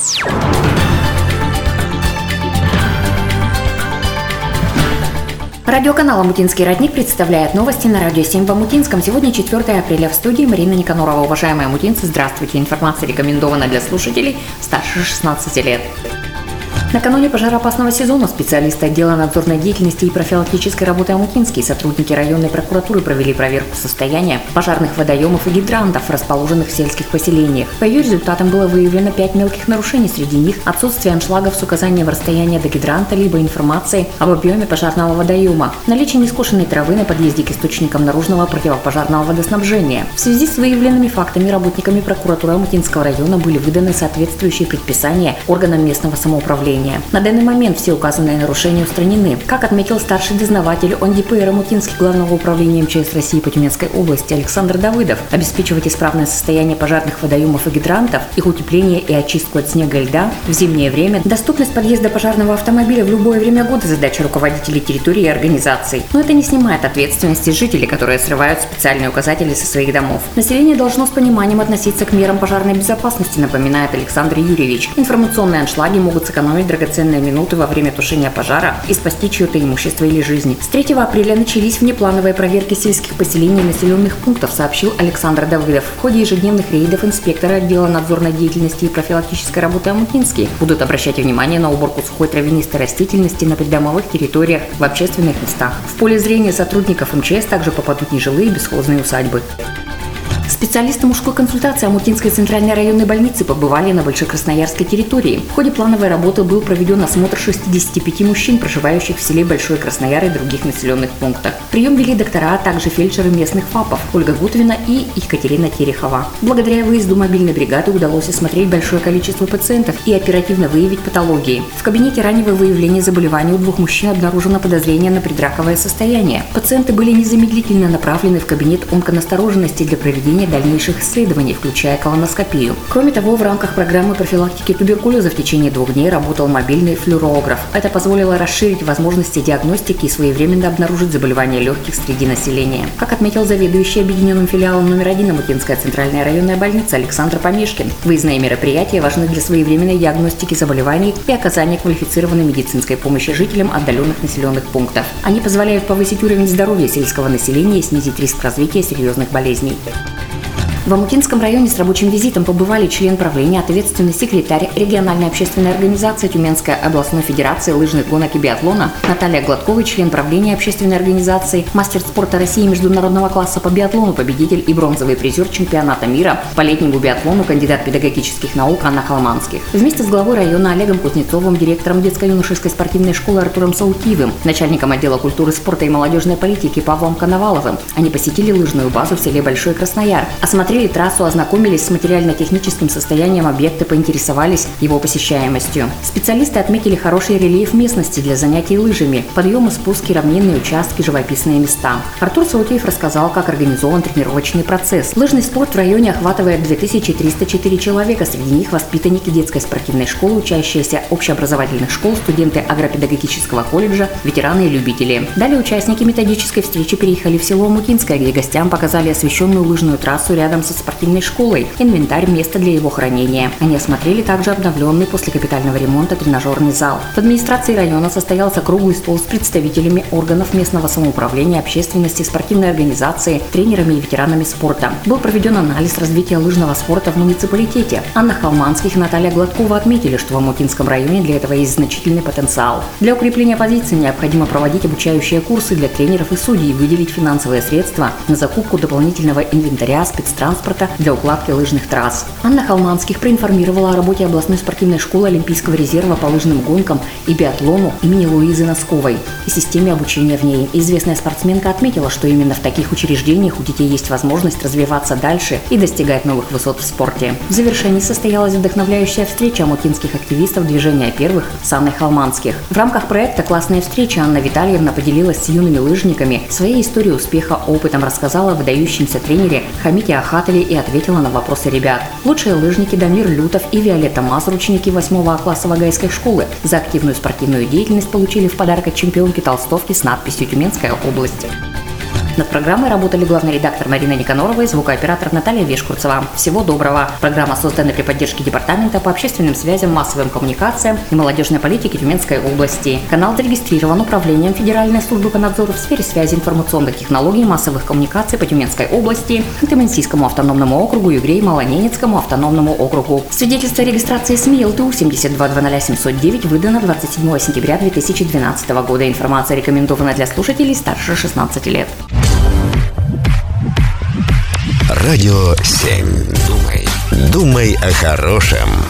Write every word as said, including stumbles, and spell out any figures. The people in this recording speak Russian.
Радиоканал «Омутинский родник» представляет новости на Радио семь в Омутинском. Сегодня четвёртое апреля. В студии Марина Никонорова. Уважаемые омутинцы, здравствуйте. Информация рекомендована для слушателей старше шестнадцати лет. Накануне пожароопасного сезона специалисты отдела надзорной деятельности и профилактической работы Омутинский и сотрудники районной прокуратуры провели проверку состояния пожарных водоемов и гидрантов, расположенных в сельских поселениях. По ее результатам было выявлено пять мелких нарушений. Среди них отсутствие аншлагов с указанием расстояния до гидранта, либо информации об объеме пожарного водоема, наличие нескошенной травы на подъезде к источникам наружного противопожарного водоснабжения. В связи с выявленными фактами работниками прокуратуры Омутинского района были выданы соответствующие предписания органам местного самоуправления. На данный момент все указанные нарушения устранены. Как отметил старший дознаватель О Н Д П Р Омутинский Главного управления М Ч С России по Тюменской области Александр Давыдов, обеспечивать исправное состояние пожарных водоемов и гидрантов, их утепление и очистку от снега и льда в зимнее время, доступность подъезда пожарного автомобиля в любое время года — задача руководителей территории и организаций. Но это не снимает ответственности жителей, которые срывают специальные указатели со своих домов. Население должно с пониманием относиться к мерам пожарной безопасности, напоминает Александр Юрьевич. Информационные аншлаги могут сэкономить драгоценные минуты во время тушения пожара и спасти чье-то имущество или жизнь. С третьего апреля начались внеплановые проверки сельских поселений и населенных пунктов, сообщил Александр Давыдов. В ходе ежедневных рейдов инспекторы отдела надзорной деятельности и профилактической работы Омутинский будут обращать внимание на уборку сухой травянистой растительности на придомовых территориях, в общественных местах. В поле зрения сотрудников М Ч С также попадут нежилые бесхозные усадьбы. Специалисты мужской консультации Омутинской центральной районной больницы побывали на Большекрасноярской территории. В ходе плановой работы был проведен осмотр шестидесяти пяти мужчин, проживающих в селе Большой Краснояр и других населенных пунктах. Прием вели доктора, а также фельдшеры местных ФАПов Ольга Гутвина и Екатерина Терехова. Благодаря выезду мобильной бригады удалось осмотреть большое количество пациентов и оперативно выявить патологии. В кабинете раннего выявления заболеваний у двух мужчин обнаружено подозрение на предраковое состояние. Пациенты были незамедлительно направлены в кабинет онконастороженности для проведения дальнейших исследований, включая колоноскопию. Кроме того, в рамках программы профилактики туберкулеза в течение двух дней работал мобильный флюорограф. Это позволило расширить возможности диагностики и своевременно обнаружить заболевания легких среди населения. Как отметил заведующий объединенным филиалом номер один Омутинская центральная районная больница Александр Помешкин, выездные мероприятия важны для своевременной диагностики заболеваний и оказания квалифицированной медицинской помощи жителям отдаленных населенных пунктов. Они позволяют повысить уровень здоровья сельского населения и снизить риск развития серьезных болезней. В Омутинском районе с рабочим визитом побывали член правления, ответственный секретарь региональной общественной организации Тюменской областной федерации лыжных гонок и биатлона Наталья Гладкова, член правления общественной организации, мастер спорта России международного класса по биатлону, победитель и бронзовый призер чемпионата мира по летнему биатлону, кандидат педагогических наук Анна Холманских. Вместе с главой района Олегом Кузнецовым, директором детско-юношеской спортивной школы Артуром Саутиевым, начальником отдела культуры, спорта и молодежной политики Павлом Коноваловым они посетили лыжную базу в селе Большой Краснояр, осмотрели трассу, ознакомились с материально-техническим состоянием объекта, поинтересовались его посещаемостью. Специалисты отметили хороший рельеф местности для занятий лыжами, подъемы, спуски, равнинные участки, живописные места. Артур Саутиев рассказал, как организован тренировочный процесс. Лыжный спорт в районе охватывает две тысячи триста четыре человека, среди них воспитанники детской спортивной школы, учащиеся общеобразовательных школ, студенты агропедагогического колледжа, ветераны и любители. Далее участники методической встречи переехали в село Омутинское, где гостям показали освещенную лыжную трассу рядом со спортивной школой, инвентарь, место для его хранения. Они осмотрели также обновленный после капитального ремонта тренажерный зал. В администрации района состоялся круглый стол с представителями органов местного самоуправления, общественности, спортивной организации, тренерами и ветеранами спорта. Был проведен анализ развития лыжного спорта в муниципалитете. Анна Холманских и Наталья Гладкова отметили, что в Омутинском районе для этого есть значительный потенциал. Для укрепления позиций необходимо проводить обучающие курсы для тренеров и судей, выделить финансовые средства на закупку дополнительного инвентаря, спецтранспорта для укладки лыжных трасс. Анна Холманских проинформировала о работе областной спортивной школы Олимпийского резерва по лыжным гонкам и биатлону имени Луизы Носковой и системе обучения в ней. Известная спортсменка отметила, что именно в таких учреждениях у детей есть возможность развиваться дальше и достигать новых высот в спорте. В завершении состоялась вдохновляющая встреча омутинских активистов движения первых с Анной Холманских. В рамках проекта «Классная встреча» Анна Витальевна поделилась с юными лыжниками своей историей успеха, опытом, рассказала о выдающемся тренере Хамите Ахатове и ответила на вопросы ребят. Лучшие лыжники Дамир Лютов и Виолетта Маз, ученики восьмого класса Вагайской школы, за активную спортивную деятельность получили в подарок от чемпионки толстовки с надписью «Тюменская область». Над программой работали главный редактор Марина Никанорова и звукооператор Наталья Вешкурцева. Всего доброго. Программа создана при поддержке Департамента по общественным связям, массовым коммуникациям и молодежной политике Тюменской области. Канал зарегистрирован Управлением Федеральной службы по надзору в сфере связи, информационных технологий и массовых коммуникаций по Тюменской области, Ханты-Мансийскому автономному округу, Югре-Малоненецкому автономному округу. Свидетельство о регистрации СМИ эл тэ у семьдесят два двадцать семьсот девять выдано двадцать седьмого сентября две тысячи двенадцатого года. Информация рекомендована для слушателей старше шестнадцати лет. Радио семь. Думай, думай о хорошем.